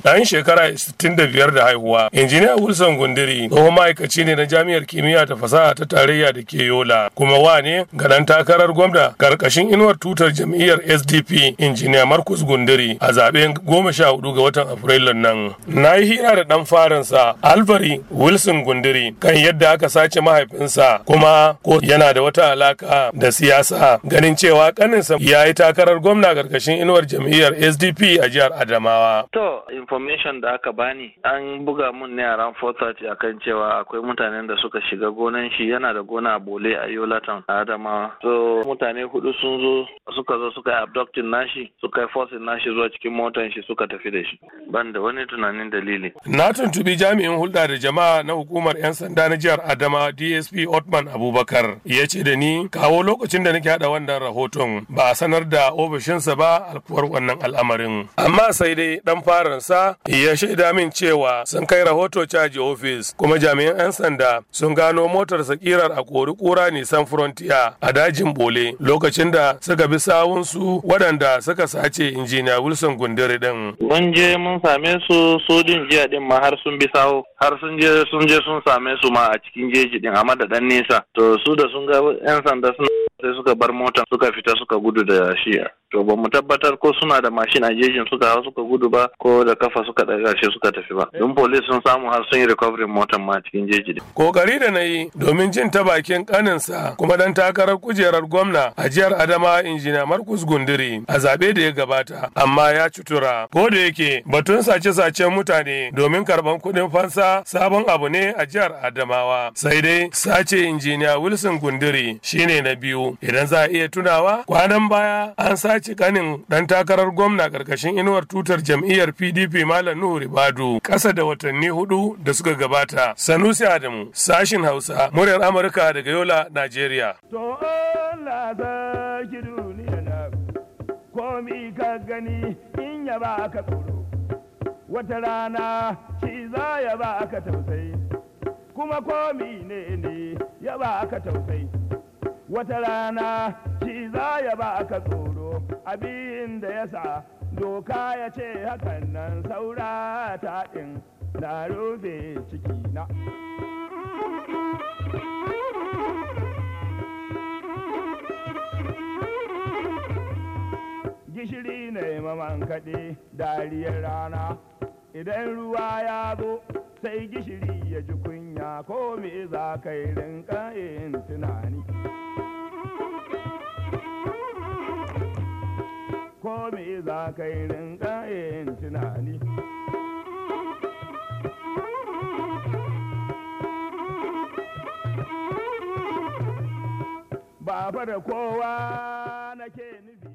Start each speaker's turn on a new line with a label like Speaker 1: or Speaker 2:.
Speaker 1: ɗan shekara 65 da haihuwa. Injiniya Wilson Gundiri tsohon ma'aikaci ne na Jami'ar Kimiyya ta Fasaha ta Tarayya da ke Yola, kuma wane ga ɗan takarar gwamna karkashin inuwar tutar jam'iyyar SDP Injiniya Markus Gundiri a zaben 14 ga watan Afrilun nan. Na yi hira da ɗan farinsa Alvari Wilson Gundiri kan yadda aka sace mahaifinsa, kuma ko yana da wata alaka da siyasa, ganin cewa kaninsa ya yi takarar gwamna karkashin inuwar jam'iyyar SDP a jihar Adamawa.
Speaker 2: To, information da aka bani an buga mun ne a ran 4:30 akan cewa akwai mutanen da suka shiga gonan shi, yana da gona a Bole a Yolatan a Adamawa. So mutane hudu sun zo suka yi abducting nashi, suka yi forcing nashi zuwa cikin motan shi suka tafi da shi. Ban da wani tunanin dalili.
Speaker 1: Na tuntubi jami'in hulɗa da jama'a na hukumar 'yan sanda na jihar Adamawa DSP Otman Abubakar, ya ce da ni kawo lokacin da nake haɗa wannan rahoton ba a sanar da ofishinsa ba alkuwar wannan al'amarin. Amma sai dai dan faransa ya shaida min cewa sun kai rahoto caji ofis, kuma jami'an 'yan sanda sun gano motar sakirar a kori kura Nissan Frontier a dajin Bole lokacin da suka bi sawunsu waɗanda suka sace injiniya Wilson Gundiri din.
Speaker 2: Mun je mun same su sojin jiya din ma har sun bi sawo, har sun je sun same su ma a cikin jeji din amma da dan nesa. To su da sun ga 'yan sanda sai suka bar motar suka fita suka gudu da shi. To ba mu tabbatar ko suna da mashin a jejin suka hau suka gudu ba ko da kafa suka daga shi suka tafi ba. Don police sun samu har sun yi recovery motar ma cikin jeji.
Speaker 1: Kokari da na yi domin jin ta bakin kaninsa kuma dan takarar kujerar gwamna a jihar Adama injiniya Markus Gundiri a zabe da ya gabata, amma ya cutura. Ko da yake batun sace-sacen mutane domin karban kuɗin fansa sabon abu ne a jihar Adamawa, sai dai sace injiniya Wilson Gundiri shine na biyu. Idan za a iya tunawa, kwanan baya an sace kanin dan takarar gwamna karkashin inuwar tutar jam'iyyar PDP Malam Nuhu Ribadu kasa da watanni 4 da suka gabata. Sanusi Adamu, sashin Hausa, muryar Amurka daga Yola, Najeriya.
Speaker 3: To Allah sarki duniya na komi ka gani in ya ba ka tsoro, wata rana shi za ya ba ka tausayi, kuma komi ne ya ba ka tausayi, wata rana shi za ya ba ka tsoro, abin da ya sa doka ya ce hakan nan saura ta ɗin na rufe ciki na. Gishiri ne maman kaɗe dariyar rana, idan ruwa ya zo sai gishiri ya ji kunya, ko me za ka yi rinka yin tunani. Ko me za ka yi rinka yin tunani. Ba fa da kowa nake nufi.